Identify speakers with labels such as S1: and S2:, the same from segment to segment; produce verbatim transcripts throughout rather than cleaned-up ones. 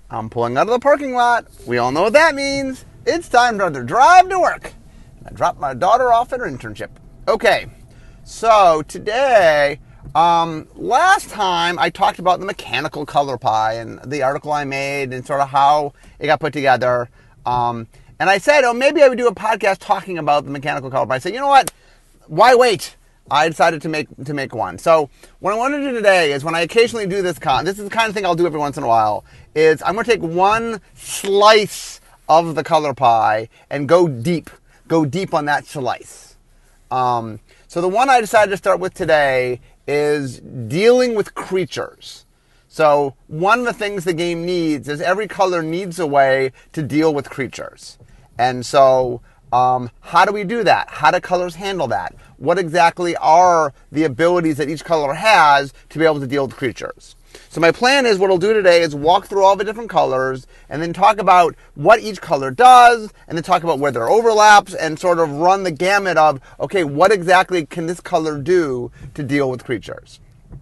S1: I'm pulling out of the parking lot. We all know what that means. It's time to either drive to work. I dropped my daughter off at her internship. Okay, so today, um, last time I talked about the mechanical color pie and the article I made and sort of how it got put together. Um, and I said, oh, maybe I would do a podcast talking about the mechanical color pie. I said, you know what? Why wait? I decided to make to make one. So what I want to do today is when I occasionally do this, con- this is the kind of thing I'll do every once in a while, is I'm going to take one slice of the color pie and go deep, go deep on that slice. Um, so the one I decided to start with today is dealing with creatures. So one of the things the game needs is every color needs a way to deal with creatures. And so Um, how do we do that? How do colors handle that? What exactly are the abilities that each color has to be able to deal with creatures? So my plan is what I'll do today is walk through all the different colors and then talk about what each color does and then talk about where there are overlaps and sort of run the gamut of, okay, what exactly can this color do to deal with creatures?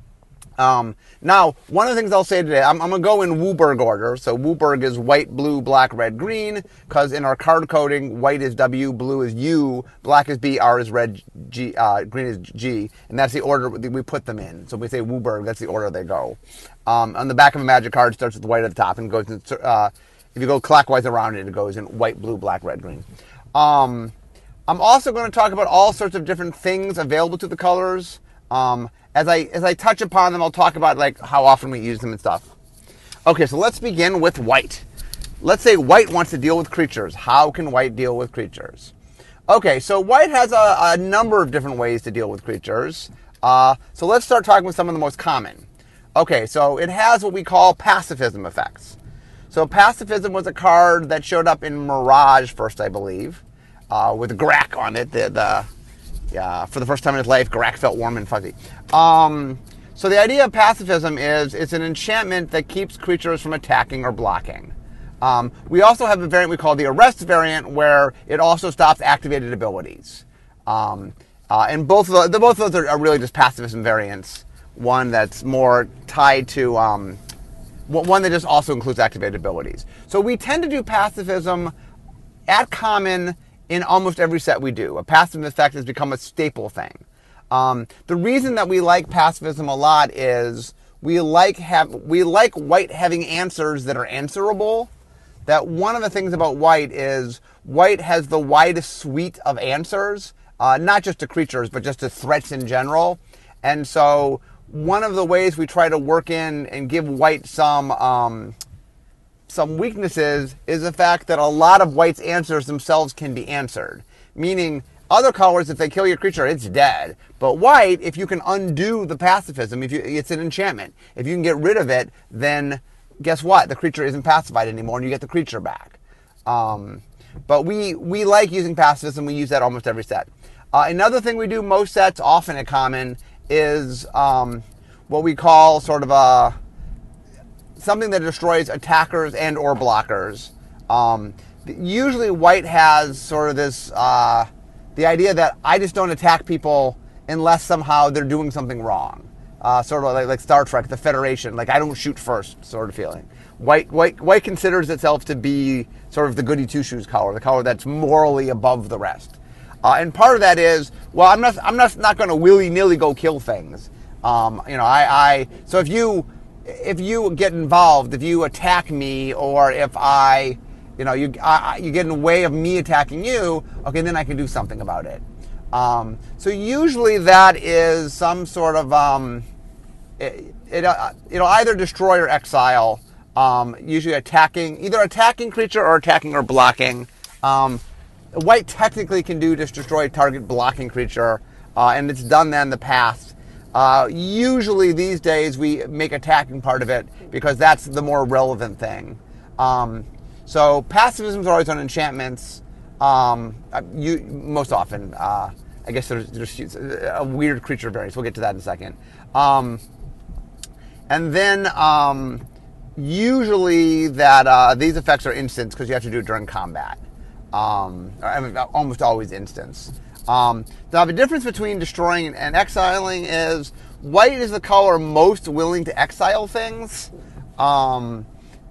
S1: Um, now, one of the things I'll say today, I'm, I'm going to go in WUBURG order. So WUBURG is white, blue, black, red, green, because in our card coding, white is W, blue is U, black is B, R is red, G, uh, green is G, and that's the order we put them in. So we say WUBURG, that's the order they go. Um, on the back of a magic card, it starts with white at the top and goes, in, uh, if you go clockwise around it, it goes in white, blue, black, red, green. Um, I'm also going to talk about all sorts of different things available to the colors. Um, As I as I touch upon them, I'll talk about like how often we use them and stuff. Okay, so let's begin with white. Let's say white wants to deal with creatures. How can white deal with creatures? Okay, so white has a, a number of different ways to deal with creatures. Uh, so let's start talking with some of the most common. Okay, so it has what we call pacifism effects. So pacifism was a card that showed up in Mirage first, I believe, uh, with Grack on it, the the Yeah, for the first time in his life, Grack felt warm and fuzzy. Um, so the idea of pacifism is it's an enchantment that keeps creatures from attacking or blocking. Um, we also have a variant we call the arrest variant, where it also stops activated abilities. Um, uh, and both of, the, the, both of those are, are really just pacifism variants. One that's more tied to um, one that just also includes activated abilities. So we tend to do pacifism at common in almost every set we do. A pacifism effect has become a staple thing. Um, the reason that we like pacifism a lot is we like have we like white having answers that are answerable. That one of the things about white is white has the widest suite of answers, uh, not just to creatures, but just to threats in general. And so one of the ways we try to work in and give white some um, some weaknesses is the fact that a lot of white's answers themselves can be answered. Meaning, other colors, if they kill your creature, it's dead. But white, if you can undo the pacifism, if you, it's an enchantment. If you can get rid of it, then guess what? The creature isn't pacified anymore, and you get the creature back. Um, but we we like using pacifism. We use that almost every set. Uh, another thing we do most sets, often at common, is um, what we call sort of a something that destroys attackers and or blockers. Um, usually white has sort of this, uh, the idea that I just don't attack people unless somehow they're doing something wrong. Uh, sort of like, like Star Trek, the Federation, like I don't shoot first sort of feeling. White, white, white considers itself to be sort of the goody two-shoes color, the color that's morally above the rest. Uh, and part of that is, well, I'm not, I'm not, not going to willy-nilly go kill things. Um, you know, I, I, so if you, if you get involved, if you attack me, or if I, you know, you I, you get in the way of me attacking you, okay, then I can do something about it. Um, so usually that is some sort of, um, it, it, uh, it'll either destroy or exile, um, usually attacking, either attacking creature or attacking or blocking. Um, white technically can do just destroy target blocking creature, uh, and it's done that in the past. Uh, usually these days we make attacking part of it because that's the more relevant thing. Um, so pacifisms are always on enchantments. Um, you most often, uh, I guess there's, there's a weird creature variance. We'll get to that in a second. Um, and then um, usually that uh, these effects are instants because you have to do it during combat. Um, I mean, almost always instants. Um, now the difference between destroying and exiling is white is the color most willing to exile things. Um,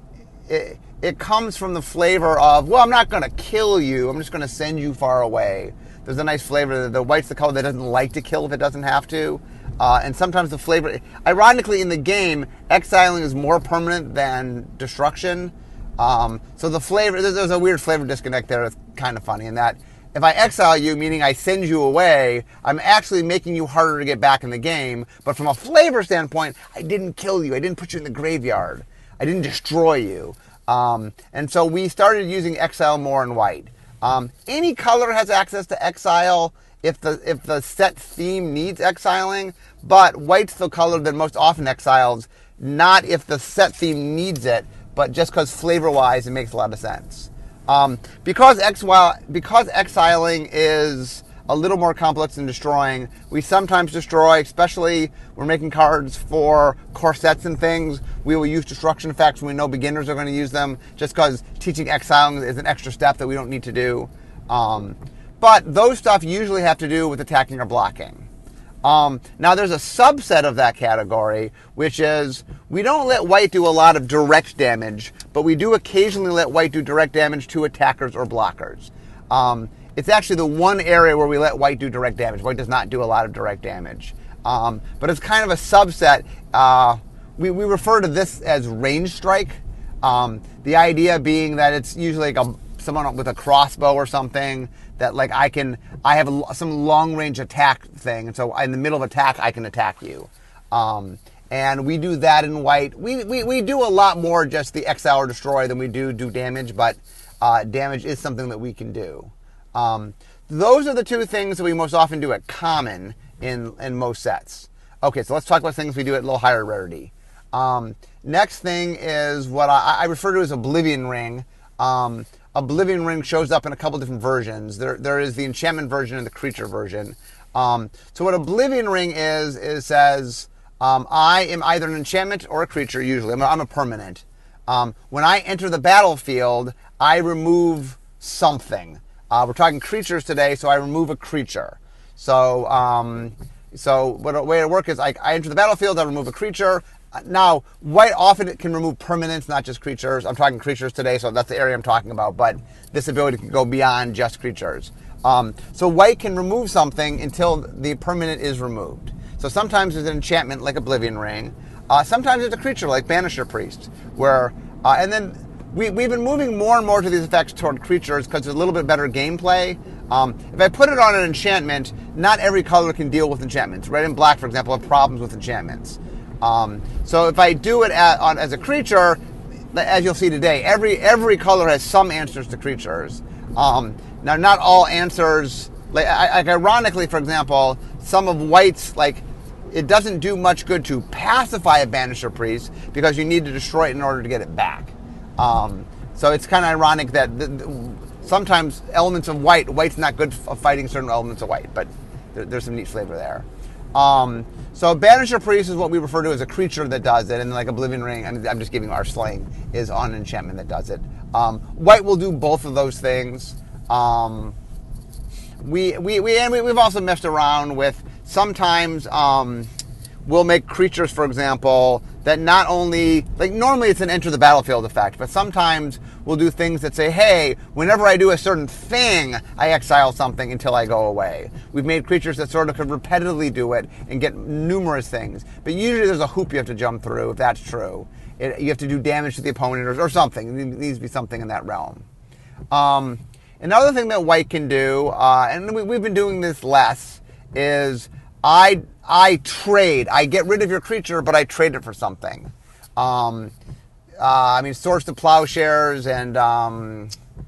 S1: it, it comes from the flavor of, well, I'm not going to kill you. I'm just going to send you far away. There's a nice flavor. The white's the color that doesn't like to kill if it doesn't have to. Uh, and sometimes the flavor, ironically in the game, exiling is more permanent than destruction. Um, so the flavor, there's, there's a weird flavor disconnect there. It's kind of funny in that if I exile you, meaning I send you away, I'm actually making you harder to get back in the game. But from a flavor standpoint, I didn't kill you. I didn't put you in the graveyard. I didn't destroy you. Um, and so we started using exile more in white. Um, any color has access to exile if the if the set theme needs exiling, but white's the color that most often exiles, not if the set theme needs it, but just because flavor-wise it makes a lot of sense. Um, because exile, because exiling is a little more complex than destroying, we sometimes destroy, especially we're making cards for core sets and things. We will use destruction effects when we know beginners are going to use them, just because teaching exiling is an extra step that we don't need to do. Um, but those stuff usually have to do with attacking or blocking. Um, now there's a subset of that category, which is we don't let white do a lot of direct damage, but we do occasionally let white do direct damage to attackers or blockers. Um, it's actually the one area where we let white do direct damage. White does not do a lot of direct damage. Um, but it's kind of a subset. Uh, we, we refer to this as range strike. Um, the idea being that it's usually like a, someone with a crossbow or something that like I can, I have a, some long range attack thing. And so in the middle of attack, I can attack you. Um, and we do that in white. We, we, we do a lot more just the exile or destroy than we do do damage, but uh, damage is something that we can do. Um, those are the two things that we most often do at common in, in most sets. Okay, so let's talk about things we do at a little higher rarity. Um, next thing is what I, I refer to as Oblivion Ring. Um, Oblivion Ring shows up in a couple different versions. There, there is the enchantment version and the creature version. Um, so what Oblivion Ring is, is says, um, I am either an enchantment or a creature, usually. I'm a, I'm a permanent. Um, when I enter the battlefield, I remove something. Uh, we're talking creatures today, so I remove a creature. So, um, so what the way it works is I, I enter the battlefield, I remove a creature. Now, white often can remove permanents, not just creatures. I'm talking creatures today, so that's the area I'm talking about. But this ability can go beyond just creatures. Um, so white can remove something until the permanent is removed. So sometimes it's an enchantment like Oblivion Ring. Uh, sometimes it's a creature like Banisher Priest. Where, uh, and then we, we've been moving more and more to these effects toward creatures because there's a little bit better gameplay. Um, if I put it on an enchantment, not every color can deal with enchantments. Red and black, for example, have problems with enchantments. Um, so if I do it at, on, as a creature, as you'll see today, every every color has some answers to creatures. Um, now, not all answers, like, like ironically, for example, some of white's, like, it doesn't do much good to pacify a Banisher Priest because you need to destroy it in order to get it back. Um, so it's kind of ironic that the, the, sometimes elements of white, white's not good for fighting certain elements of white, but there, there's some neat flavor there. Um, so Banisher Priest is what we refer to as a creature that does it, and like Oblivion Ring, and I'm just giving our slang, is on enchantment that does it. Um, white will do both of those things. Um, we, we, we, and we, we've also messed around with sometimes um, we'll make creatures, for example, that not only, like normally it's an enter the battlefield effect, but sometimes we'll do things that say, hey, whenever I do a certain thing, I exile something until I go away. We've made creatures that sort of could repetitively do it and get numerous things. But usually there's a hoop you have to jump through, if that's true. It, you have to do damage to the opponent or, or something. It needs to be something in that realm. Um, another thing that white can do, uh, and we, we've been doing this less, is I I trade. I get rid of your creature, but I trade it for something. Um, uh, I mean, Swords to Plowshares and um,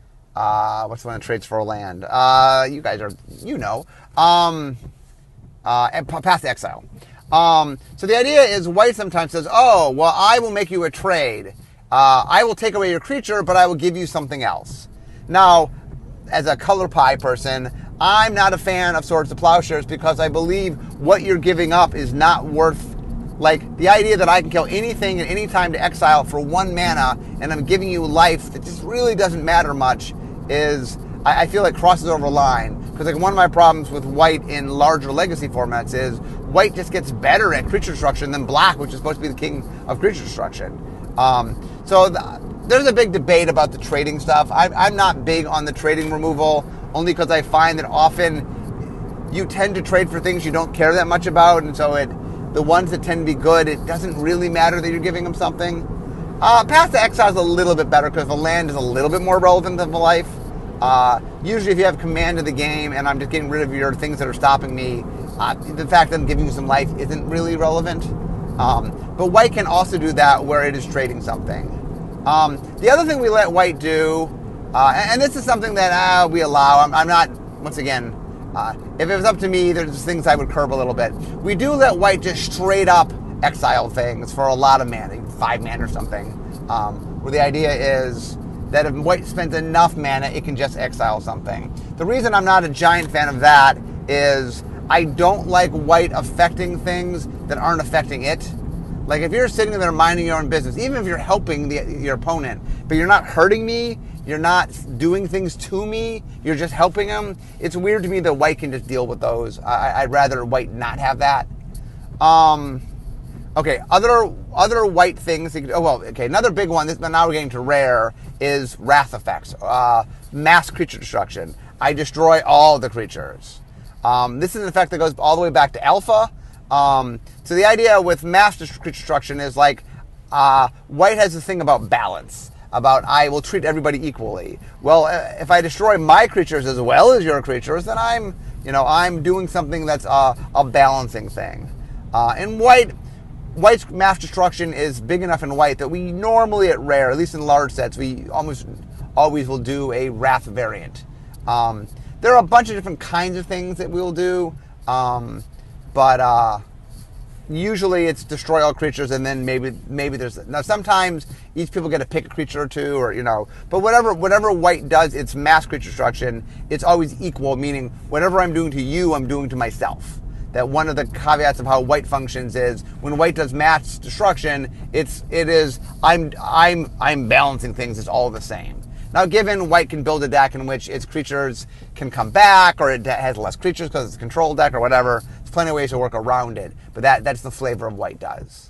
S1: uh, what's the one that trades for land? Uh, you guys are, you know, um, uh, and Path to Exile. Um, so the idea is white sometimes says, oh, well, I will make you a trade. Uh, I will take away your creature, but I will give you something else. Now, as a color pie person, I'm not a fan of Swords to Plowshares because I believe what you're giving up is not worth, like, the idea that I can kill anything at any time to exile for one mana and I'm giving you life that just really doesn't matter much is, I, I feel like crosses over a line. Because like one of my problems with white in larger legacy formats is white just gets better at creature destruction than black, which is supposed to be the king of creature destruction. Um, so the, there's a big debate about the trading stuff. I, I'm not big on the trading removal, only because I find that often you tend to trade for things you don't care that much about, and so it the ones that tend to be good, it doesn't really matter that you're giving them something. Uh, Path to Exile is a little bit better because the land is a little bit more relevant than the life. Uh, usually if you have command of the game and I'm just getting rid of your things that are stopping me, uh, the fact that I'm giving you some life isn't really relevant. Um, but white can also do that where it is trading something. Um, the other thing we let white do, uh, and, and this is something that uh, we allow, I'm, I'm not, once again, uh, if it was up to me, there's things I would curb a little bit. We do let white just straight up exile things for a lot of mana, five mana or something, um, where the idea is that if white spends enough mana, it can just exile something. The reason I'm not a giant fan of that is I don't like white affecting things that aren't affecting it. Like if you're sitting there minding your own business, even if you're helping the, your opponent, but you're not hurting me, you're not doing things to me, you're just helping them, it's weird to me that white can just deal with those. I, I'd rather white not have that. Um... Okay, other other white things. Oh well, okay. Another big one. This now we're getting to rare is wrath effects, uh, mass creature destruction. I destroy all the creatures. Um, this is an effect that goes all the way back to alpha. Um, so the idea with mass creature destruction is like uh, white has this thing about balance, about I will treat everybody equally. Well, if I destroy my creatures as well as your creatures, then I'm you know I'm doing something that's a, a balancing thing. Uh, and white. White's mass destruction is big enough in white that we normally at rare, at least in large sets, we almost always will do a wrath variant. Um, there are a bunch of different kinds of things that we'll do, um, but uh, usually it's destroy all creatures, and then maybe maybe there's now sometimes each people get to pick a creature or two, or you know, but whatever whatever white does, it's mass creature destruction. It's always equal, meaning whatever I'm doing to you, I'm doing to myself. That one of the caveats of how white functions is when white does mass destruction, it's it is I'm I'm I'm balancing things. It's all the same. Now, given white can build a deck in which its creatures can come back, or it has less creatures because it's a control deck or whatever, there's plenty of ways to work around it. But that that's the flavor of white does.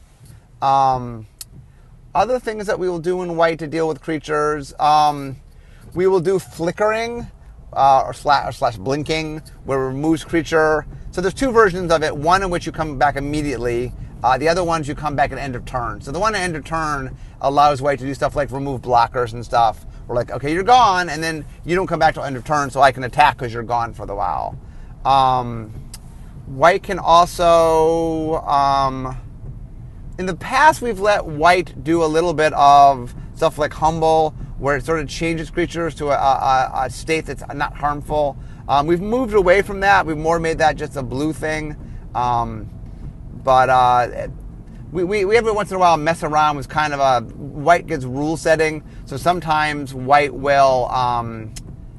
S1: Um, other things that we will do in white to deal with creatures, um, we will do flickering. Uh, or, slash, or slash blinking, where it removes creature. So there's two versions of it. One in which you come back immediately. Uh, the other ones you come back at end of turn. So the one at end of turn allows white to do stuff like remove blockers and stuff. We're like, okay, you're gone, and then you don't come back till end of turn, so I can attack because you're gone for the while. Um, white can also, um, in the past, we've let white do a little bit of stuff like humble, where it sort of changes creatures to a, a, a state that's not harmful. Um, we've moved away from that. We've more made that just a blue thing. Um, but uh, we, we, we every once in a while mess around with kind of a, white gets rule setting. So sometimes white will, um,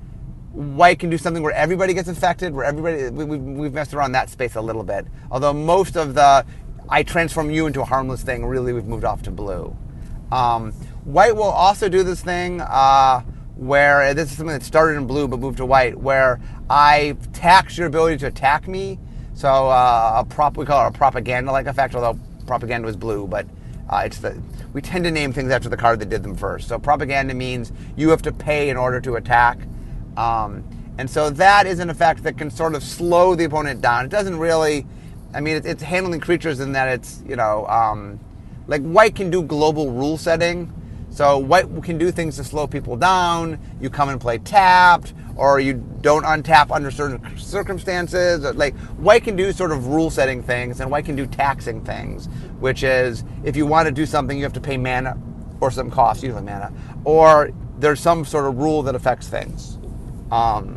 S1: white can do something where everybody gets affected, where everybody, we, we, we've messed around that space a little bit. Although most of the, I transform you into a harmless thing, really we've moved off to blue. Um, white will also do this thing uh, where, this is something that started in blue but moved to white, where I tax your ability to attack me. So uh, a prop, we call it a propaganda-like effect, although propaganda was blue, but uh, it's the, we tend to name things after the card that did them first. So propaganda means you have to pay in order to attack. Um, and so that is an effect that can sort of slow the opponent down. It doesn't really, I mean, it's, it's handling creatures in that it's, you know, um, like white can do global rule setting. So white can do things to slow people down. You come and play tapped, or you don't untap under certain circumstances. Like white can do sort of rule setting things, and white can do taxing things, which is if you want to do something, you have to pay mana or some cost, usually mana, or there's some sort of rule that affects things. Um,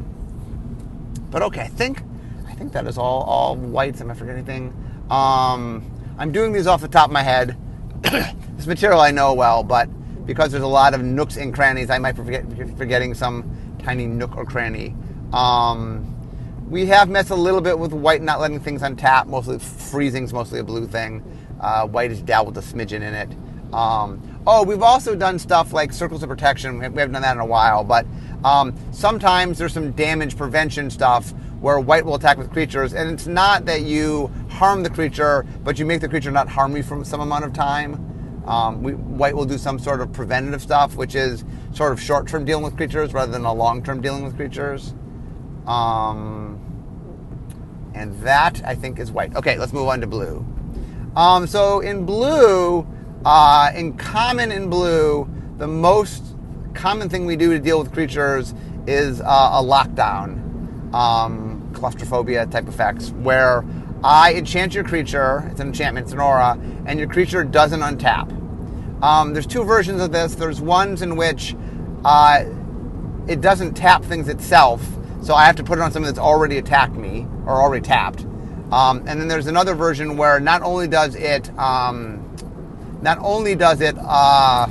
S1: but okay, I think I think that is all all whites. Am I forgetting anything? Um, I'm doing these off the top of my head. This material I know well, but because there's a lot of nooks and crannies, I might be forget, forgetting some tiny nook or cranny. Um, we have messed a little bit with white not letting things untap. Mostly freezing's mostly a blue thing. Uh, white has dabbled a smidgen in it. Um, oh, we've also done stuff like circles of protection. We haven't done that in a while, but um, sometimes there's some damage prevention stuff where white will attack with creatures, and it's not that you harm the creature, but you make the creature not harm you for some amount of time. Um, we, white will do some sort of preventative stuff, which is sort of short-term dealing with creatures rather than a long-term dealing with creatures. Um, and that, I think, is white. Okay, let's move on to blue. Um, so in blue, uh, in common in blue, the most common thing we do to deal with creatures is uh, a lockdown, um, claustrophobia type effects, where I enchant your creature, it's an enchantment, it's an aura, and your creature doesn't untap. Um, there's two versions of this. There's ones in which uh, it doesn't tap things itself, so I have to put it on something that's already attacked me, or already tapped. Um, and then there's another version where not only does it, um, not only does it, uh,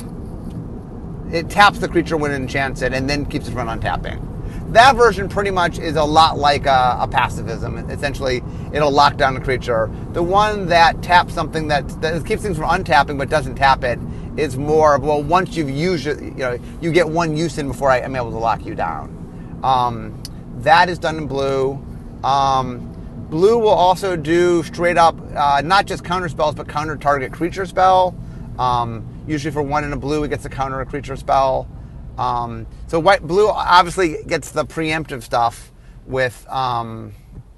S1: it taps the creature when it enchants it, and then keeps it from untapping. That version pretty much is a lot like a, a pacifism. Essentially, it'll lock down the creature. The one that taps something that, that keeps things from untapping but doesn't tap it is more of, well, once you've used it, you know, you get one use in before I am able to lock you down. Um, that is done in blue. Um, blue will also do straight up, uh, not just counter spells, but counter target creature spell. Um, usually for one in a blue, it gets to counter a creature spell. Um, so white, blue obviously gets the preemptive stuff with um,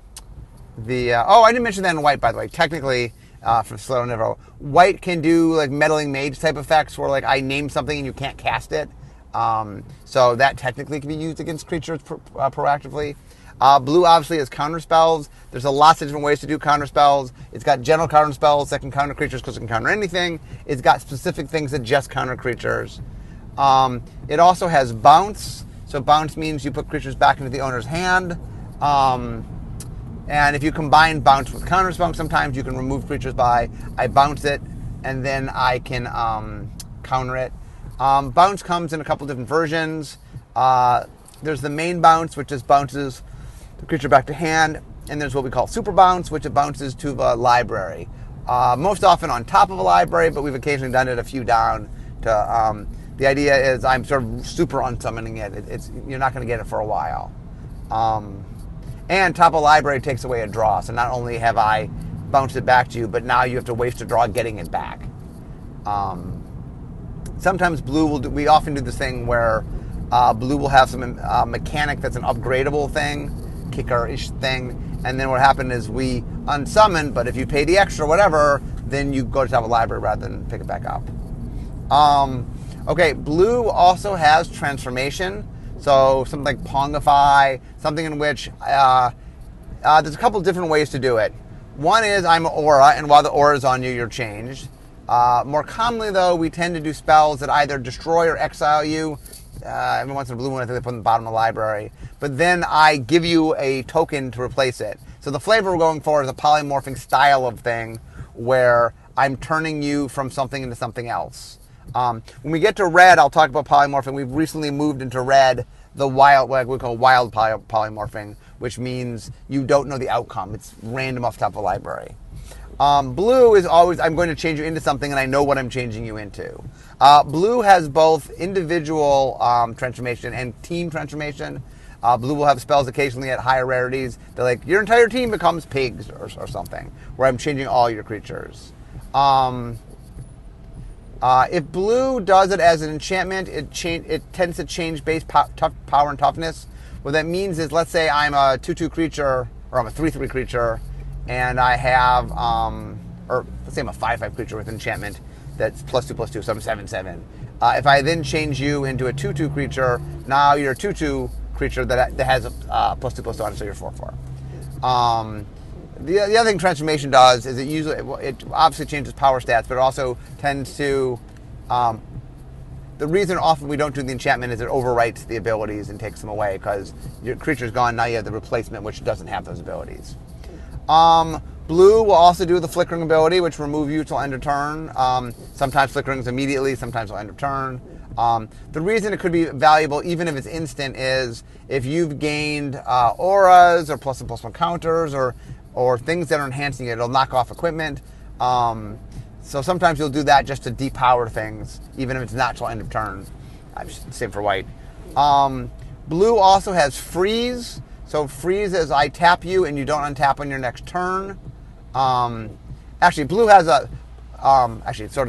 S1: the. Uh, oh, I didn't mention that in white, by the way. Technically, uh, for Slow Nevo, white can do like meddling mage type effects, where like I name something and you can't cast it. Um, so that technically can be used against creatures pro- uh, proactively. Uh, blue obviously has counter spells. There's a lots of different ways to do counter spells. It's got general counter spells that can counter creatures because it can counter anything. It's got specific things that just counter creatures. Um, it also has bounce. So bounce means you put creatures back into the owner's hand. Um, and if you combine bounce with counter spell, sometimes you can remove creatures by I bounce it and then I can um, counter it. Um, bounce comes in a couple different versions. Uh, there's the main bounce, which just bounces the creature back to hand. And there's what we call super bounce, which it bounces to the library. Uh, most often on top of a library, but we've occasionally done it a few down to... Um, The idea is I'm sort of super unsummoning it. it it's you're not going to get it for a while. Um, and top of library takes away a draw. So not only have I bounced it back to you, but now you have to waste a draw getting it back. Um, sometimes blue will do, we often do this thing where uh, blue will have some uh, mechanic that's an upgradable thing, kicker-ish thing. And then what happened is we unsummon, but if you pay the extra whatever, then you go to top of library rather than pick it back up. Um... Okay, blue also has transformation. So something like Pongify, something in which uh, uh, there's a couple different ways to do it. One is I'm an aura, and while the aura is on you, you're changed. Uh, more commonly, though, we tend to do spells that either destroy or exile you. Uh, every once in a blue one, I think they put in the bottom of the library. But then I give you a token to replace it. So the flavor we're going for is a polymorphing style of thing where I'm turning you from something into something else. Um, when we get to red, I'll talk about polymorphing. We've recently moved into red, the wild, what we call wild poly- polymorphing, which means you don't know the outcome. It's random off the top of a library. Um, blue is always, I'm going to change you into something and I know what I'm changing you into. Uh, blue has both individual um, transformation and team transformation. Uh, blue will have spells occasionally at higher rarities. They're like, your entire team becomes pigs or, or something, where I'm changing all your creatures. Um... Uh, if blue does it as an enchantment, it cha- it tends to change base po- tough power and toughness. What that means is, let's say I'm a two two creature, or I'm a three three creature, and I have, um, or let's say I'm a five five creature with enchantment that's plus two plus two, so I'm seven seven. Uh, if I then change you into a two two creature, now you're a two two creature that, that has a uh, plus two plus two on it, so you're four four. Um, The, the other thing transformation does is it usually, it obviously changes power stats, but it also tends to, um, the reason often we don't do the enchantment is it overwrites the abilities and takes them away because your creature's gone, now you have the replacement which doesn't have those abilities. Um, blue will also do the flickering ability, which remove you till end of turn. Um, sometimes flickering is immediately, sometimes till end of turn. Um, the reason it could be valuable, even if it's instant, is if you've gained uh, auras or plus and plus one counters or or things that are enhancing it, it'll knock off equipment. Um, so sometimes you'll do that just to depower things, even if it's not till end of turn. Same for white. Um, blue also has freeze. So freeze is I tap you and you don't untap on your next turn. Um, actually, blue has a, um, actually, so does white.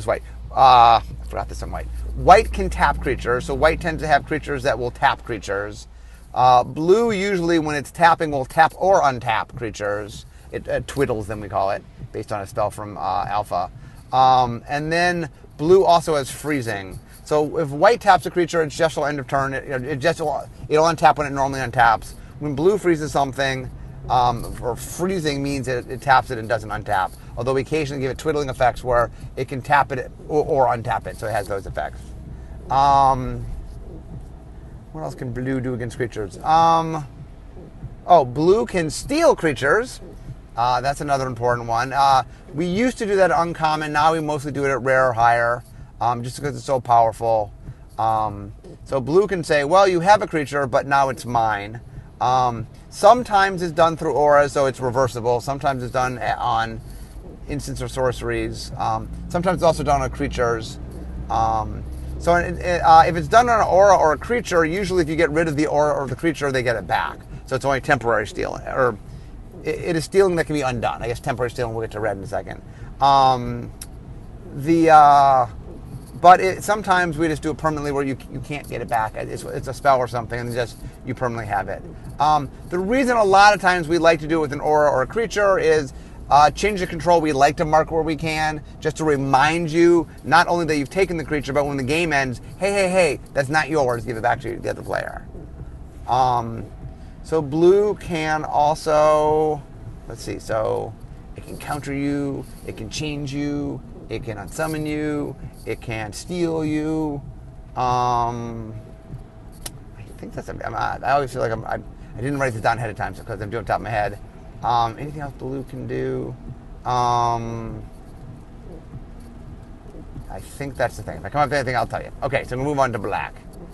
S1: uh, I forgot this on white. White can tap creatures, so white tends to have creatures that will tap creatures. Uh, blue usually, when it's tapping, will tap or untap creatures. It uh, twiddles them, we call it, based on a spell from uh, Alpha. Um, and then blue also has freezing. So if white taps a creature, it's just will end of turn. It, it just will, it'll untap when it normally untaps. When blue freezes something, um, or freezing means it, it taps it and doesn't untap. Although we occasionally give it twiddling effects where it can tap it or, or untap it, so it has those effects. Um, what else can blue do against creatures? Um, oh, blue can steal creatures. Uh, that's another important one. Uh, we used to do that at uncommon. Now we mostly do it at rare or higher, um, just because it's so powerful. Um, so blue can say, well, you have a creature, but now it's mine. Um, sometimes it's done through auras, so it's reversible. Sometimes it's done on instants or sorceries. Um, sometimes it's also done on creatures. Um, so it, it, uh, if it's done on an aura or a creature, usually if you get rid of the aura or the creature, they get it back. So it's only temporary stealing, or it, it is stealing that can be undone. I guess temporary stealing, we'll get to red in a second. Um, the uh, but it, sometimes we just do it permanently where you you can't get it back. It's, it's a spell or something, and just you permanently have it. Um, the reason a lot of times we like to do it with an aura or a creature is uh, change of control. We like to mark where we can, just to remind you not only that you've taken the creature, but when the game ends, hey, hey, hey, that's not yours. Give it back to the other player. Um, so blue can also, let's see, so it can counter you, it can change you, it can unsummon you, it can steal you. Um, I think that's, I'm, I always feel like I'm, I, I didn't write this down ahead of time because I'm doing it top of my head. Um, anything else blue can do? Um, I think that's the thing. If I come up with anything, I'll tell you. Okay, so we'll move on to black.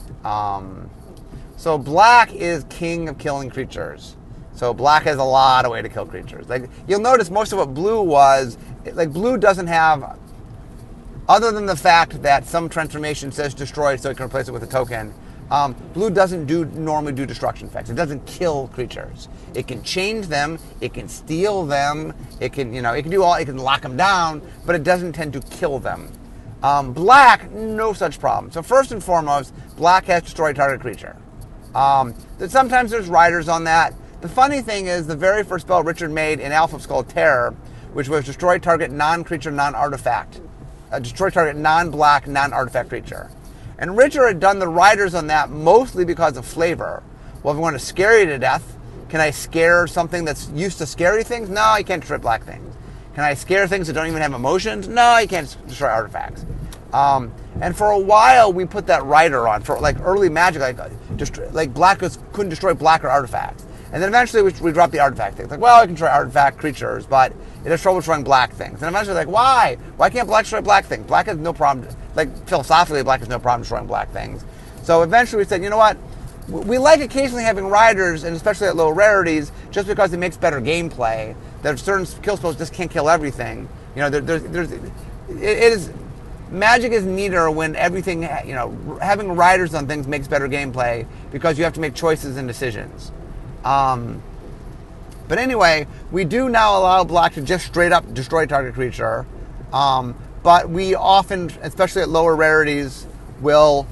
S1: Um, so black is king of killing creatures. So black has a lot of way to kill creatures. Like you'll notice most of what blue was, like blue doesn't have, other than the fact that some transformation says destroy so it can replace it with a token, um, blue doesn't do normally do destruction effects. It doesn't kill creatures. It can change them, it can steal them, it can, you know, it can do all, it can lock them down, but it doesn't tend to kill them. Um, black, no such problem. So first and foremost, black has destroy target creature. Um, sometimes there's riders on that. The funny thing is, the very first spell Richard made in Alpha was called Terror, which was destroy target non-creature, non-artifact. Uh, destroy target non-black, non-artifact creature. And Richard had done the riders on that mostly because of flavor. Well, if we want to scare you to death, can I scare something that's used to scary things? No, you can't destroy black things. Can I scare things that don't even have emotions? No, you can't destroy artifacts. Um, and for a while, we put that rider on. For like early Magic, like, dest- like black was, couldn't destroy black or artifacts. And then eventually we, we dropped the artifact things. Like, well, I can destroy artifact creatures, but it has trouble destroying black things. And eventually, like, why? Why can't black destroy black things? Black has no problem, like, philosophically, black has no problem destroying black things. So eventually we said, you know what? We like occasionally having riders, and especially at low rarities, just because it makes better gameplay. There's certain kill spells just can't kill everything. You know, there, there's, there's, it, it is, Magic is neater when everything, you know, having riders on things makes better gameplay because you have to make choices and decisions. Um, but anyway, we do now allow black to just straight up destroy target creature. Um, but we often, especially at lower rarities, will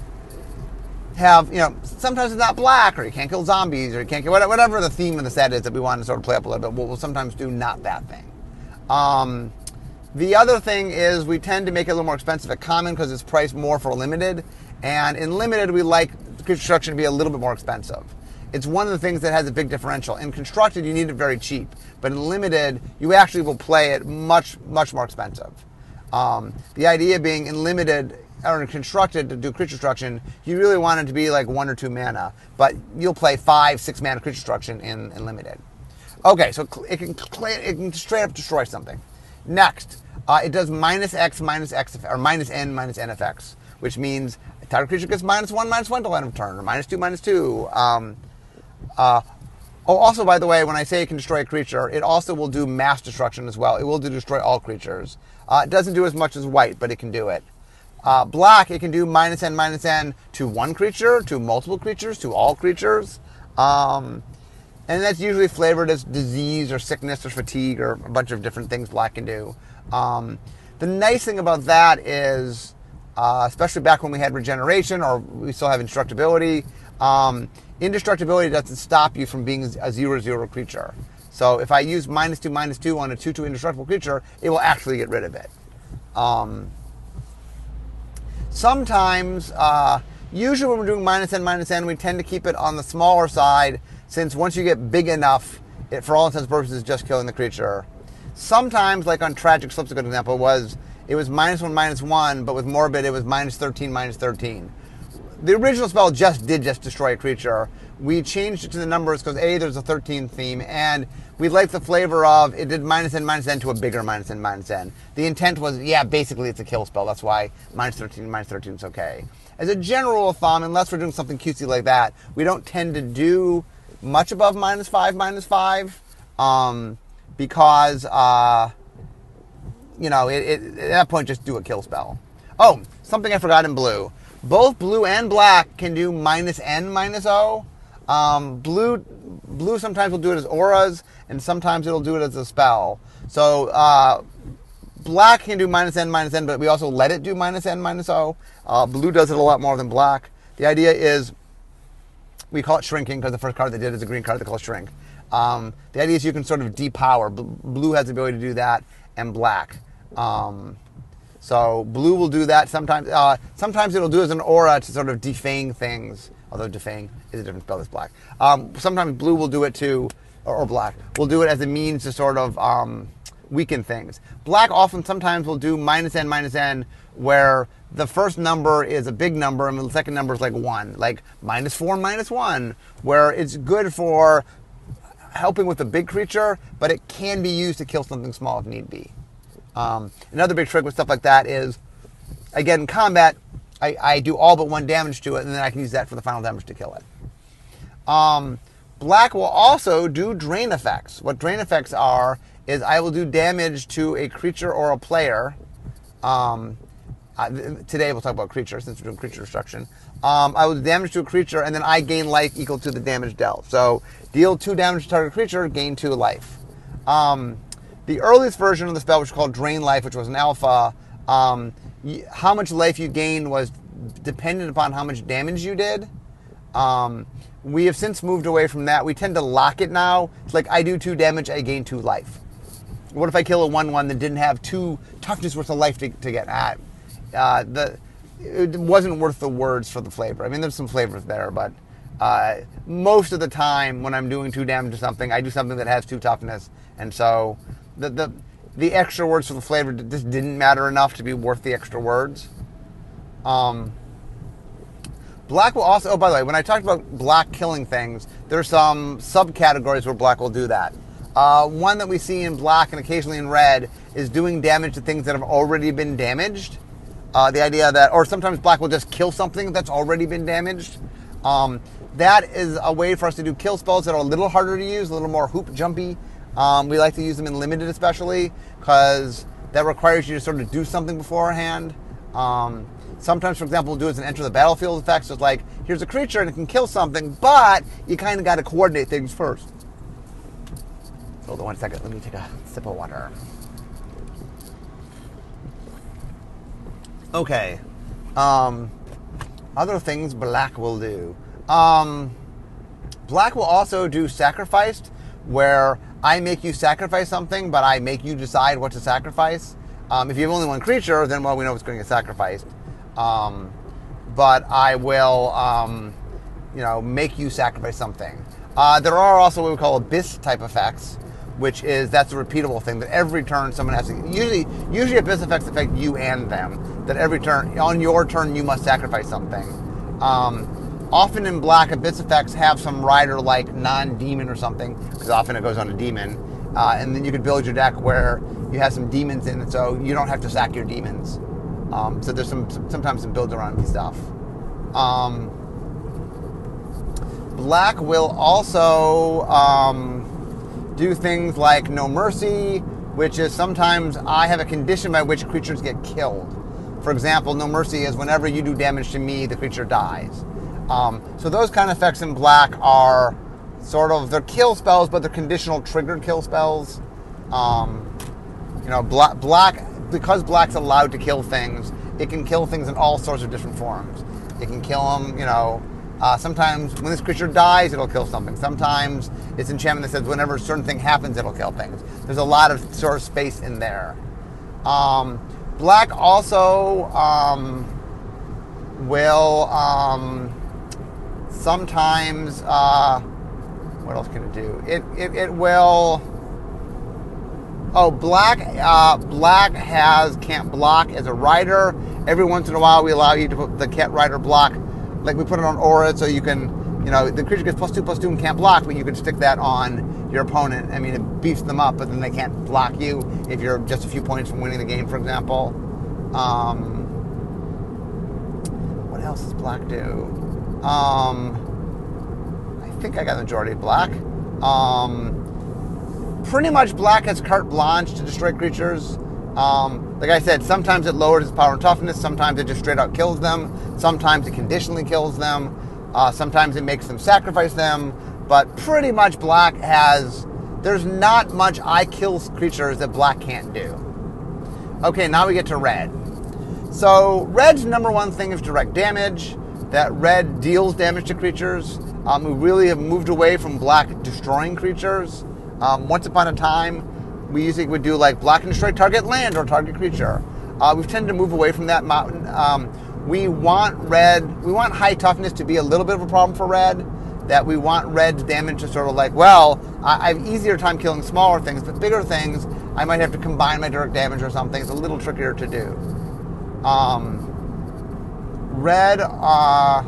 S1: have, you know, sometimes it's not black, or you can't kill zombies, or you can't kill whatever the theme of the set is that we want to sort of play up a little bit. We'll, we'll sometimes do not that thing. Um, the other thing is we tend to make it a little more expensive at common because it's priced more for limited. And in limited, we like creature destruction to be a little bit more expensive. It's one of the things that has a big differential. In constructed, you need it very cheap. But in limited, you actually will play it much, much more expensive. Um, the idea being in limited, or in constructed to do creature destruction, you really want it to be like one or two mana. But you'll play five, six mana creature destruction in, in limited. Okay, so it can, it can straight up destroy something. Next, uh, it does minus X, minus X, or minus N, minus N effects, which means a target creature gets minus one, minus one till end of turn, or minus two, minus two. Um, Uh, oh, also, by the way, when I say it can destroy a creature, it also will do mass destruction as well. It will do destroy all creatures. Uh, it doesn't do as much as white, but it can do it. Uh, black, it can do minus N, minus N to one creature, to multiple creatures, to all creatures. Um, and that's usually flavored as disease or sickness or fatigue or a bunch of different things black can do. Um, The nice thing about that is, uh, especially back when we had regeneration, or we still have indestructibility, um, indestructibility doesn't stop you from being a zero zero creature. So if I use minus two, minus two on a two two indestructible creature, it will actually get rid of it. Um, sometimes, uh, usually when we're doing minus n, minus n, we tend to keep it on the smaller side, since once you get big enough, it, for all intents and purposes, is just killing the creature. Sometimes, like on Tragic Slip's a good example, was it was minus one, minus one, but with Morbid, it was minus thirteen, minus thirteen. The original spell just did just destroy a creature. We changed it to the numbers because A, there's a thirteen theme, and we liked the flavor of it did minus n, minus n to a bigger minus n, minus n. The intent was, yeah, basically it's a kill spell. That's why minus thirteen, minus thirteen is okay. As a general rule of thumb, unless we're doing something cutesy like that, we don't tend to do much above minus five, minus five, um, because, uh, you know, it, it, at that point, just do a kill spell. Oh, something I forgot in blue. Both blue and black can do minus n, minus o. Um, blue, blue sometimes will do it as auras, and sometimes it'll do it as a spell. So uh, black can do minus n, minus n, but we also let it do minus n, minus o. Uh, blue does it a lot more than black. The idea is, we call it shrinking because the first card they did is a green card they call shrink. Um, the idea is you can sort of depower. Blue has the ability to do that, and black. Um, So blue will do that sometimes. Uh, sometimes it'll do as an aura to sort of defang things. Although defang is a different spell as black. Um, sometimes blue will do it too, or, or black will do it as a means to sort of um, weaken things. Black often sometimes will do minus n, minus n, where the first number is a big number and the second number is like one, like minus four, minus one, where it's good for helping with a big creature, but it can be used to kill something small if need be. Um, another big trick with stuff like that is, again, in combat, I, I do all but one damage to it, and then I can use that for the final damage to kill it. Um, black will also do drain effects. What drain effects are is I will do damage to a creature or a player. Um, uh, today we'll talk about creatures, since we're doing creature destruction. Um, I will do damage to a creature, and then I gain life equal to the damage dealt. So deal two damage to target creature, gain two life. Um, The earliest version of the spell, which was called Drain Life, which was an alpha, um, how much life you gained was dependent upon how much damage you did. Um, we have since moved away from that. We tend to lock it now. It's like I do two damage, I gain two life. What if I kill a one one that didn't have two toughness worth of life to, to get at? Uh, the, it wasn't worth the words for the flavor. I mean, there's some flavors there, but uh, most of the time when I'm doing two damage to something, I do something that has two toughness, and so The, the the extra words for the flavor just didn't matter enough to be worth the extra words. Um, black will also, oh, by the way, when I talked about black killing things, there's some subcategories where black will do that. Uh, one that we see in black and occasionally in red is doing damage to things that have already been damaged. Uh, the idea that, or sometimes black will just kill something that's already been damaged. Um, that is a way for us to do kill spells that are a little harder to use, a little more hoop jumpy. Um, we like to use them in limited, especially because that requires you to sort of do something beforehand. Um, sometimes, for example, we'll do it as an enter the battlefield effect. So it's like, here's a creature and it can kill something, but you kind of got to coordinate things first. Hold on one second. Let me take a sip of water. Okay. Um, other things black will do. Um, black will also do sacrificed, where I make you sacrifice something, but I make you decide what to sacrifice. Um, if you have only one creature, then, well, we know it's going to get sacrificed. Um, but I will, um, you know, make you sacrifice something. Uh, there are also what we call abyss type effects, which is, that's a repeatable thing, that every turn someone has to, usually, usually abyss effects affect you and them, that every turn, on your turn, you must sacrifice something. Um, Often in black, abyss effects have some rider-like non-demon or something, because often it goes on a demon. Uh, and then you could build your deck where you have some demons in it, so you don't have to sack your demons. Um, so there's some sometimes some builds around stuff. Um, black will also um, do things like No Mercy, which is sometimes I have a condition by which creatures get killed. For example, No Mercy is whenever you do damage to me, the creature dies. Um, so those kind of effects in black are sort of, they're kill spells, but they're conditional triggered kill spells. Um, you know, black, black because black's allowed to kill things, it can kill things in all sorts of different forms. It can kill them, you know, uh, sometimes when this creature dies, it'll kill something. Sometimes it's enchantment that says whenever a certain thing happens, it'll kill things. There's a lot of sort of space in there. Um, black also um, will um, sometimes, uh, what else can it do? It, it, it will... Oh, black uh, black has can't block as a rider. Every once in a while, we allow you to put the cat rider block, like we put it on aura, so you can, you know, the creature gets plus two, plus two, and can't block, but you can stick that on your opponent. I mean, it beefs them up, but then they can't block you if you're just a few points from winning the game, for example. Um, what else does black do? Um, I think I got the majority of black. Um, pretty much black has carte blanche to destroy creatures. Um, like I said, sometimes it lowers its power and toughness. Sometimes it just straight out kills them. Sometimes it conditionally kills them. Uh, sometimes it makes them sacrifice them. But pretty much black has... There's not much I kill creatures that black can't do. Okay, now we get to red. So red's number one thing is direct damage. That red deals damage to creatures. Um, we really have moved away from black destroying creatures. Um, once upon a time, we usually would do like block and destroy target land or target creature. Uh, we've tended to move away from that mountain. Um, we want red, we want high toughness to be a little bit of a problem for red. That we want red's damage to sort of like, well, I, I have easier time killing smaller things, but bigger things, I might have to combine my direct damage or something. It's a little trickier to do. Um, red uh,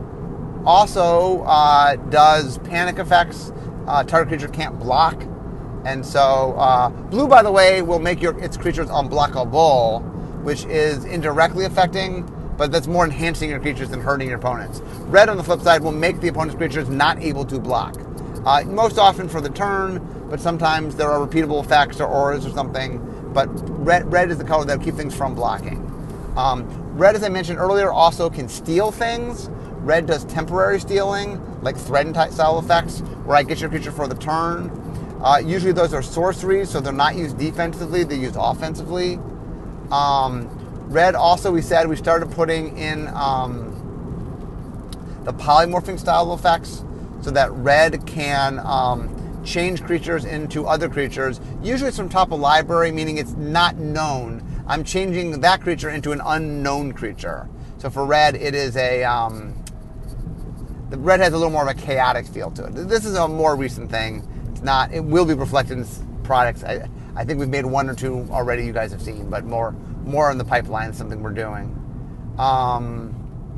S1: also uh, does panic effects. Uh, target creature can't block. And so, uh, blue, by the way, will make your its creatures unblockable, which is indirectly affecting, but that's more enhancing your creatures than hurting your opponents. Red, on the flip side, will make the opponent's creatures not able to block. Uh, most often for the turn, but sometimes there are repeatable effects or auras or something. But red, red is the color that will keep things from blocking. Um, red, as I mentioned earlier, also can steal things. Red does temporary stealing, like threaten type style effects, where I get your creature for the turn. Uh, usually those are sorceries, so they're not used defensively, they're used offensively. Um, red also, we said, we started putting in um, the polymorphing style effects, so that red can um, change creatures into other creatures. Usually it's from top of library, meaning it's not known. I'm changing that creature into an unknown creature. So for red, it is a... Um, the red has a little more of a chaotic feel to it. This is a more recent thing. It's not. It will be reflected in products. I, I think we've made one or two already. You guys have seen, but more, more in the pipeline. Something we're doing. Um,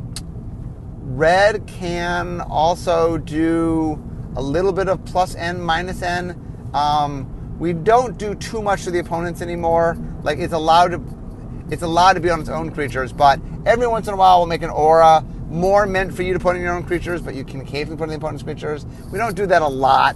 S1: red can also do a little bit of plus N, minus N. Um, we don't do too much to the opponents anymore. Like it's allowed to, it's allowed to be on its own creatures, but every once in a while we'll make an aura more meant for you to put in your own creatures, but you can occasionally put in the opponent's creatures. We don't do that a lot.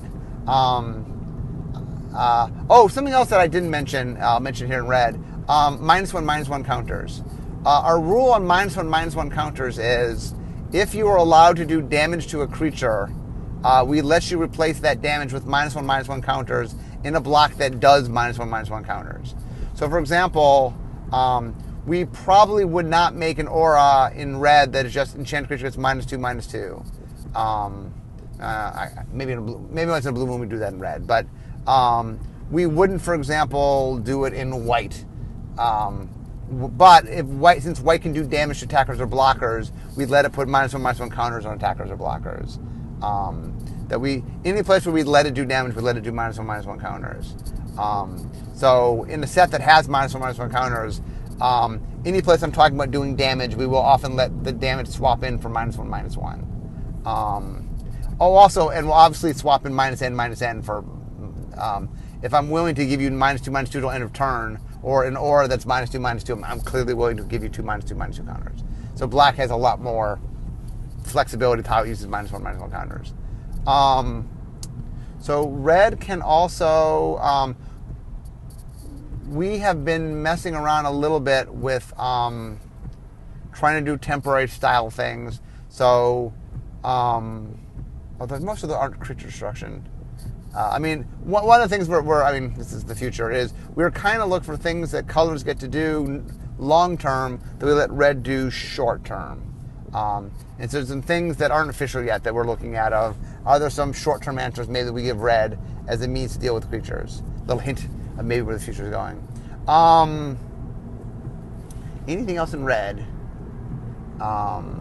S1: Um, uh, oh, something else that I didn't mention, I'll mention here in red, um, minus one, minus one counters. Uh, our rule on minus one, minus one counters is if you are allowed to do damage to a creature, uh, we let you replace that damage with minus one, minus one counters in a block that does minus one, minus one counters. So for example, um, we probably would not make an aura in red that is just enchanted creature gets minus two, minus two. Um, uh, I, maybe in a blue, maybe once in a blue moon we do that in red, but um, we wouldn't, for example, do it in white. Um, but if white, since white can do damage to attackers or blockers, we'd let it put minus one, minus one counters on attackers or blockers. Um, that we any place where we let it do damage, we let it do minus one, minus one counters. Um, so in a set that has minus one, minus one counters. Um, any place I'm talking about doing damage, we will often let the damage swap in for minus one, minus one. Um, oh, also, and we'll obviously swap in minus N, minus N for, um, if I'm willing to give you minus two, minus two till end of turn, or an aura that's minus two, minus two, I'm clearly willing to give you two minus two, minus two counters. So black has a lot more flexibility to how it uses minus one, minus one counters. Um, so red can also, um, we have been messing around a little bit with um, trying to do temporary style things. So, um, although most of them aren't creature destruction. Uh, I mean, one, one of the things we're, we're, I mean, this is the future, is we're kind of look for things that colors get to do long term that we let red do short term. Um, and so there's some things that aren't official yet that we're looking at of, are there some short term answers maybe that we give red as a means to deal with creatures? A little hint of maybe where the future is going. Um, anything else in red? Um,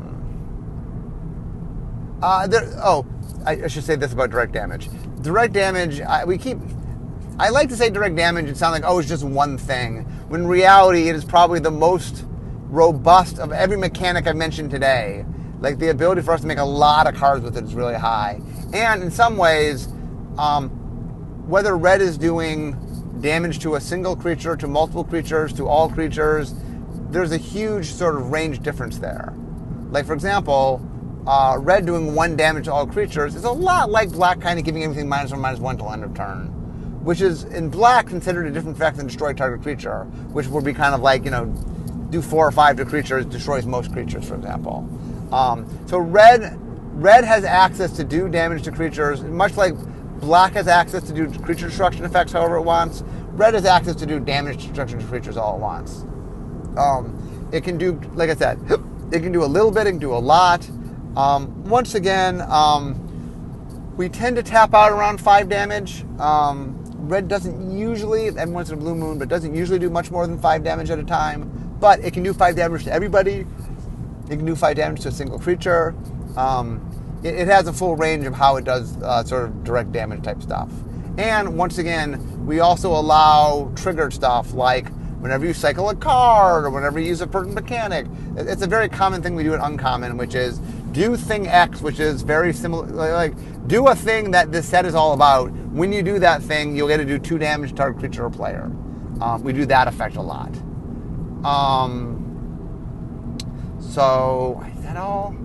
S1: uh, there, oh, I, I should say this about direct damage. Direct damage, I, we keep, I like to say direct damage and sound like, oh, it's just one thing. When in reality, it is probably the most robust of every mechanic I've mentioned today. Like the ability for us to make a lot of cards with it is really high. And in some ways, um, whether red is doing damage to a single creature, to multiple creatures, to all creatures, there's a huge sort of range difference there. Like for example, uh, red doing one damage to all creatures is a lot like black kind of giving everything minus one, minus one till end of turn. Which is, in black, considered a different effect than destroy target creature, which would be kind of like, you know, do four or five to creatures, destroys most creatures, for example. Um, so red, red has access to do damage to creatures, much like black has access to do creature destruction effects however it wants. Red has access to do damage destruction to creatures all at once. Um, it can do, like I said, it can do a little bit, it can do a lot. Um, once again, um, we tend to tap out around five damage. Um, red doesn't usually, every once in a blue moon, but doesn't usually do much more than five damage at a time. But it can do five damage to everybody. It can do five damage to a single creature. Um, it, it has a full range of how it does uh, sort of direct damage type stuff. And once again, we also allow triggered stuff like whenever you cycle a card or whenever you use a certain mechanic. It's a very common thing we do at Uncommon, which is do thing X, which is very similar, like do a thing that this set is all about. When you do that thing, you'll get to do two damage to target creature or player. Um, we do that effect a lot. Um, so, is that all?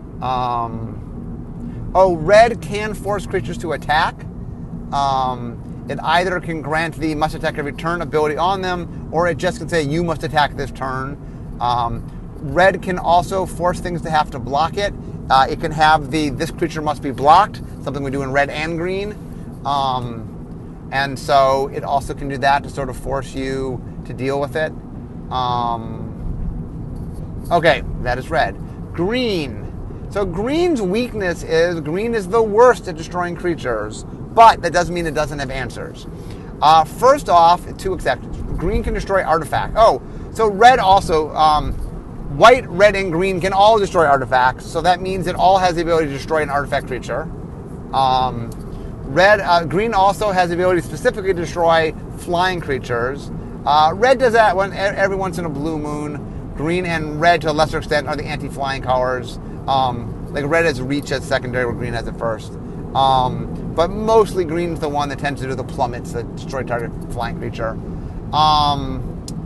S1: Um, oh, red can force creatures to attack. Um, it either can grant the must attack every turn ability on them, or it just can say you must attack this turn. Um, red can also force things to have to block it. Uh, it can have the this creature must be blocked, something we do in red and green. Um, and so it also can do that to sort of force you to deal with it. Um, okay, that is red. Green. So green's weakness is green is the worst at destroying creatures, but that doesn't mean it doesn't have answers. Uh, first off, two exceptions. Green can destroy artifacts. Oh, so red also, um, white, red, and green can all destroy artifacts, so that means it all has the ability to destroy an artifact creature. Um, red, uh, green also has the ability to specifically destroy flying creatures. Uh, red does that when, every once in a blue moon. Green and red, to a lesser extent, are the anti-flying colors. Um, like red has reach as secondary, where green has it first. Um, but mostly green is the one that tends to do the plummets that destroy target flying creature. Um,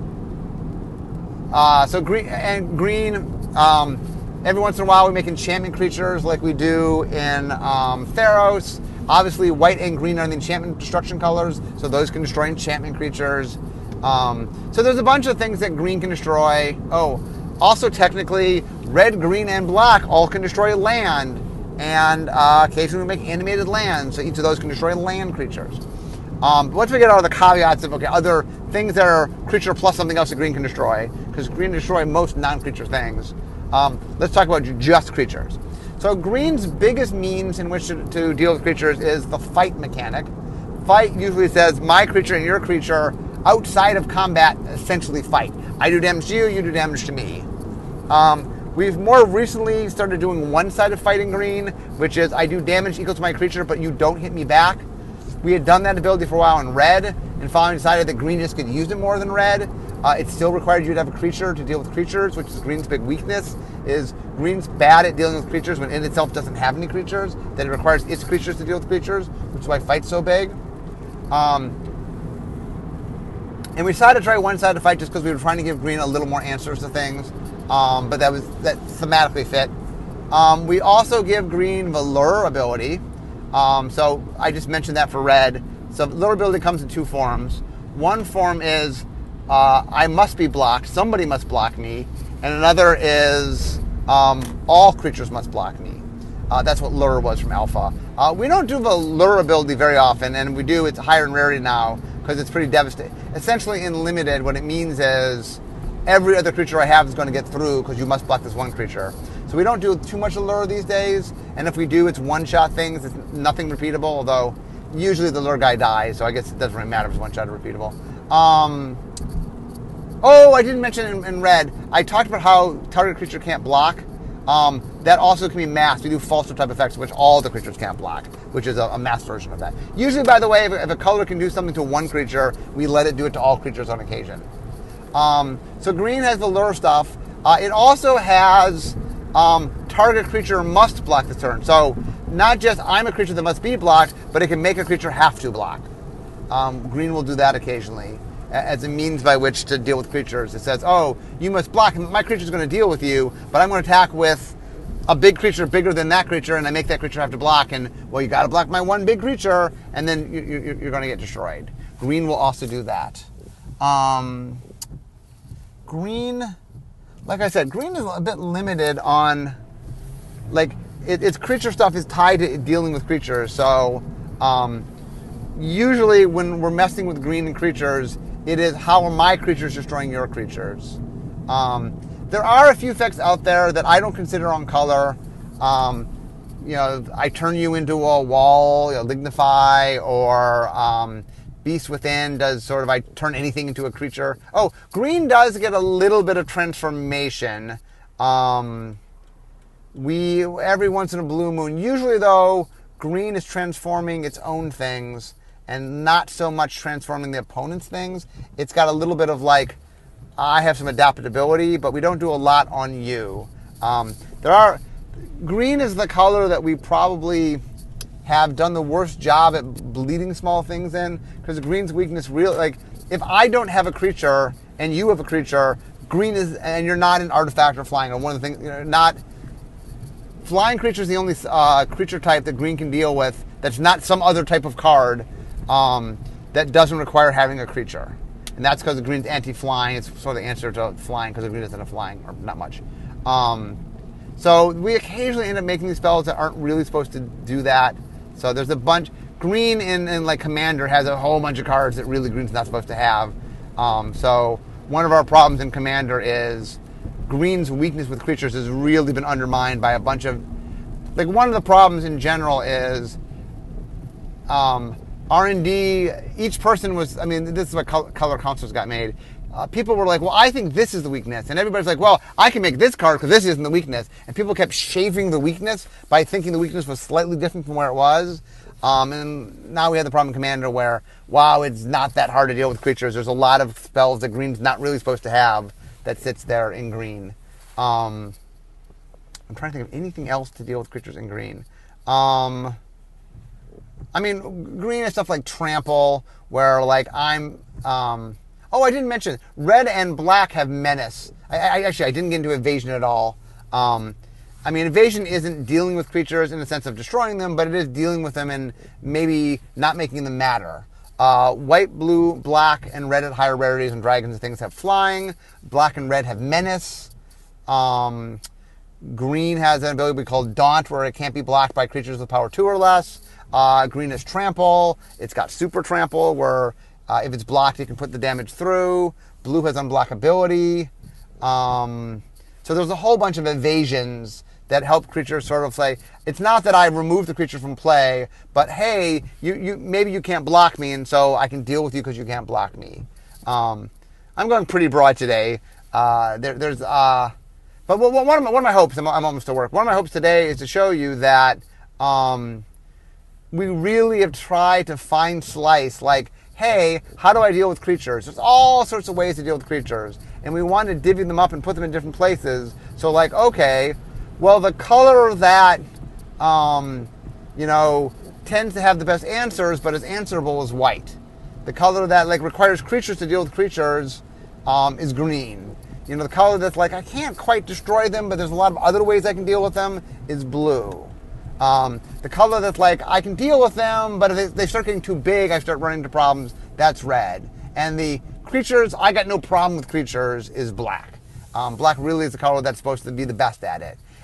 S1: uh, so green and green. Um, every once in a while, we make enchantment creatures like we do in um, Theros. Obviously, white and green are the enchantment destruction colors, so those can destroy enchantment creatures. Um, so there's a bunch of things that green can destroy. Oh, also technically, red, green, and black all can destroy land. And uh, occasionally we make animated land, so each of those can destroy land creatures. Um, once we get out of the caveats of, okay, other things that are creature plus something else that green can destroy, because green can destroy most non-creature things, um, let's talk about just creatures. So green's biggest means in which to, to deal with creatures is the fight mechanic. Fight usually says my creature and your creature outside of combat essentially fight. I do damage to you, you do damage to me. Um, we've more recently started doing one-sided fighting green, which is I do damage equal to my creature, but you don't hit me back. We had done that ability for a while in red, and finally decided that green just could use it more than red. Uh, it still required you to have a creature to deal with creatures, which is green's big weakness, is green's bad at dealing with creatures when it itself doesn't have any creatures, that it requires its creatures to deal with creatures, which is why fight's so big. Um, And we decided to try one-sided fight just because we were trying to give green a little more answers to things, um, but that was that thematically fit. Um, we also give green the lure ability. Um, so I just mentioned that for red. So lure ability comes in two forms. One form is uh, I must be blocked, somebody must block me, and another is um, all creatures must block me. Uh, that's what lure was from alpha. Uh, we don't do the lure ability very often, and we do, it's higher in rarity now because it's pretty devastating. Essentially in limited, what it means is every other creature I have is going to get through because you must block this one creature. So we don't do too much lure these days, and if we do, it's one-shot things. It's nothing repeatable, although usually the lure guy dies, so I guess it doesn't really matter if it's one-shot or repeatable. Um, oh, I didn't mention in, in red, I talked about how target creature can't block. Um, that also can be masked. We do falser type effects, which all the creatures can't block, which is a, a masked version of that. Usually, by the way, if, if a color can do something to one creature, we let it do it to all creatures on occasion. Um, so green has the lure stuff. Uh, it also has um, target creature must block this turn. So not just I'm a creature that must be blocked, but it can make a creature have to block. Um, green will do that occasionally as a means by which to deal with creatures. It says, oh, you must block. My creature's going to deal with you, but I'm going to attack with a big creature bigger than that creature, and I make that creature have to block. And, well, you got to block my one big creature, and then you, you, you're going to get destroyed. Green will also do that. Um, green, like I said, green is a bit limited on, like, it, its creature stuff is tied to dealing with creatures. So um, usually when we're messing with green and creatures, it is how are my creatures destroying your creatures. Um, there are a few effects out there that I don't consider on color. Um, you know, I turn you into a wall, you know, Lignify, or um, Beast Within does sort of, I turn anything into a creature. Oh, green does get a little bit of transformation. Um, we, every once in a blue moon, usually though, green is transforming its own things and not so much transforming the opponent's things. It's got a little bit of like, I have some adaptability, but we don't do a lot on you. Um, there are, green is the color that we probably have done the worst job at bleeding small things in, because green's weakness really, like, if I don't have a creature and you have a creature, green is, and you're not an artifact or flying, or one of the things, you know, not, flying creature is the only uh, creature type that green can deal with that's not some other type of card um, that doesn't require having a creature. And that's because the green's anti-flying. It's sort of the answer to flying, because the green doesn't have flying, or not much. Um, so we occasionally end up making these spells that aren't really supposed to do that. So there's a bunch. Green in, in like Commander has a whole bunch of cards that really green's not supposed to have. Um, so one of our problems in Commander is green's weakness with creatures has really been undermined by a bunch of, like, one of the problems in general is um, R and D, each person was, I mean, this is what color, color consoles got made. Uh, people were like, well, I think this is the weakness. And everybody's like, well, I can make this card because this isn't the weakness. And people kept shaving the weakness by thinking the weakness was slightly different from where it was. Um, and now we have the problem in Commander where, wow, it's not that hard to deal with creatures. There's a lot of spells that green's not really supposed to have that sits there in green. Um, I'm trying to think of anything else to deal with creatures in green. Um, I mean, green is stuff like Trample, where, like, I'm... Um, oh, I didn't mention, red and black have Menace. I, I, actually, I didn't get into Evasion at all. Um, I mean, Evasion isn't dealing with creatures in the sense of destroying them, but it is dealing with them and maybe not making them matter. Uh, white, blue, black, and red at higher rarities and dragons and things have Flying. Black and red have Menace. Um, green has an ability called Daunt, where it can't be blocked by creatures with power two or less. Uh, green is Trample. It's got Super Trample, where uh, if it's blocked, it can put the damage through. Blue has Unblockability. Um, so there's a whole bunch of evasions that help creatures sort of say, it's not that I remove the creature from play, but hey, you, you maybe you can't block me, and so I can deal with you because you can't block me. Um, I'm going pretty broad today. Uh, there, there's, uh, but one of, my, one of my hopes, I'm, I'm almost to work, one of my hopes today is to show you that um, we really have tried to find slice, like, hey, how do I deal with creatures? There's all sorts of ways to deal with creatures, and we want to divvy them up and put them in different places. So, like, okay, well, the color that, um, you know, tends to have the best answers, but is answerable, is white. The color that, like, requires creatures to deal with creatures um, is green. You know, the color that's like, I can't quite destroy them, but there's a lot of other ways I can deal with them, is blue. Um, the color that's like, I can deal with them, but if they, they start getting too big, I start running into problems, that's red. And the creatures, I got no problem with creatures, is black. Um, black really is the color that's supposed to be the best at it.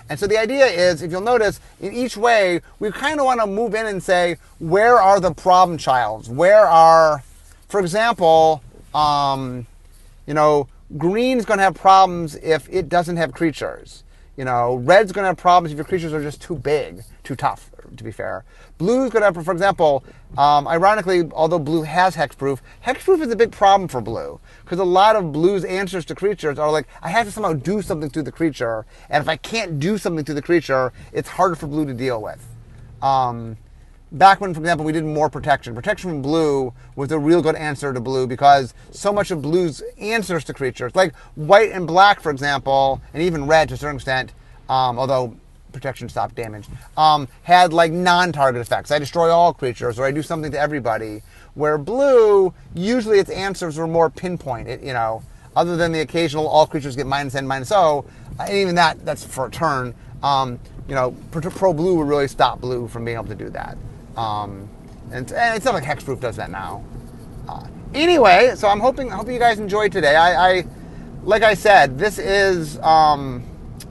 S1: And so the idea is, if you'll notice, in each way, we kind of want to move in and say, where are the problem childs? Where are, for example, um, you know, green's going to have problems if it doesn't have creatures. You know, red's going to have problems if your creatures are just too big, too tough, to be fair. Blue's going to have, for example, um, ironically, although blue has hexproof, hexproof is a big problem for blue. Because a lot of blue's answers to creatures are like, I have to somehow do something to the creature. And if I can't do something to the creature, it's harder for blue to deal with. Um, back when, for example, we did more protection. Protection from blue was a real good answer to blue because so much of blue's answers to creatures, like white and black, for example, and even red to a certain extent, um, although protection stopped damage, um, had like non-target effects. I destroy all creatures, or I do something to everybody. Where blue, usually its answers were more pinpoint. It, you know, other than the occasional all creatures get minus N, minus O, and even that, that's for a turn. Um, you know, pro, pro blue would really stop blue from being able to do that. Um, and, and it's not like Hexproof does that now. Uh, anyway, so I'm hoping, I hope you guys enjoyed today. I, I like I said, this is. Um,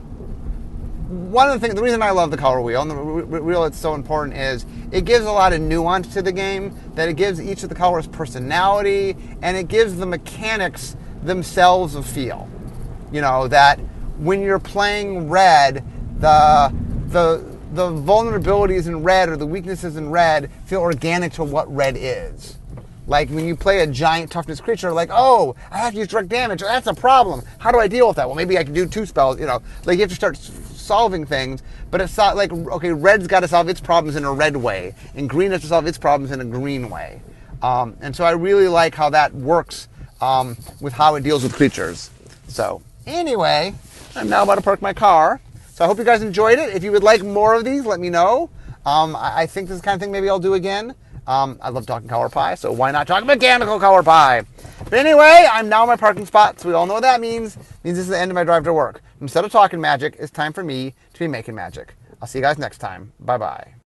S1: One of the things, the reason I love the color wheel, and the wheel it's so important, is it gives a lot of nuance to the game, that it gives each of the colors personality, and it gives the mechanics themselves a feel. You know, that when you're playing red, the the the vulnerabilities in red or the weaknesses in red feel organic to what red is. Like when you play a giant toughness creature, like, oh, I have to use direct damage. That's a problem. How do I deal with that? Well, maybe I can do two spells. You know, like you have to start solving things. But it's not like, okay, red's got to solve its problems in a red way, and green has to solve its problems in a green way. Um, and so I really like how that works um, with how it deals with creatures. So anyway, I'm now about to park my car. So I hope you guys enjoyed it. If you would like more of these, let me know. Um, I, I think this is the kind of thing maybe I'll do again. Um, I love talking color pie, so why not talk mechanical color pie? But anyway, I'm now in my parking spot, so we all know what that means. It means this is the end of my drive to work. Instead of talking magic, it's time for me to be making magic. I'll see you guys next time. Bye-bye.